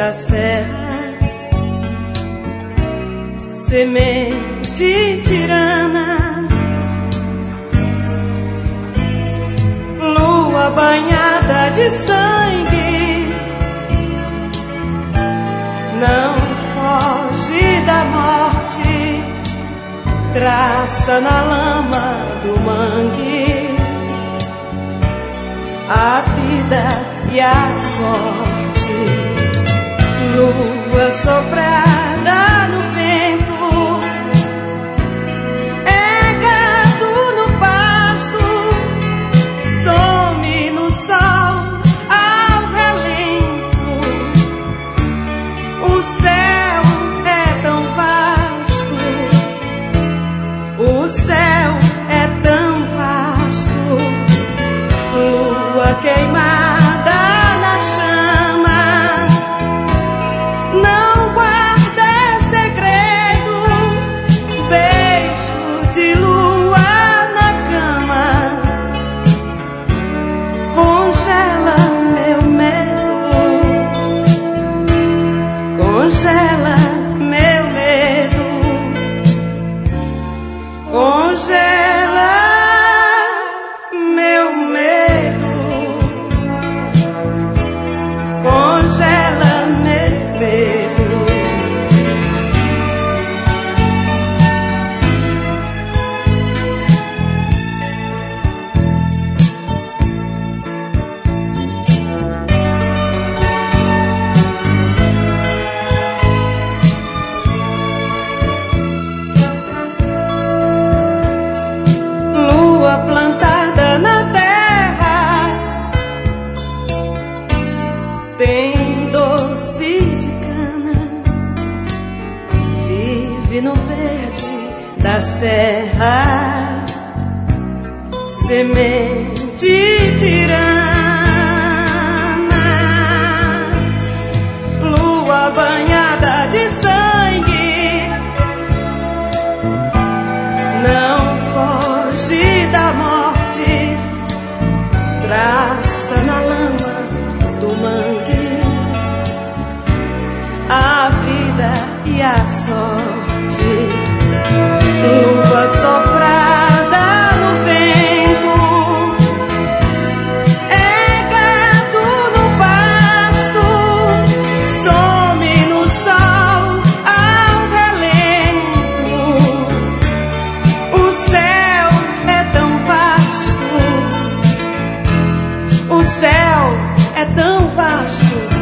da serra, semente tirana, lua banhada de sangue, não foge da morte, traça na lama do mangue a vida e a sorte. Lua soprada no vento, é gado no pasto, some no sol ao relento. O céu é tão vasto, o céu é tão vasto. Lua queimada na chama, não guarda segredo, beijo de lua na cama, congela meu medo, congela meu medo, congela meu medo, congela meu medo. Lua plantada na terra, tem doce de cana, vive no verde da serra, semente tirana, lua banhada de sangue, não foge da morte, traça na lama do mangue a vida e a sorte. Lua soprada no vento, é gado no pasto, some no sol ao relento. O céu é tão vasto, o céu é tão vasto.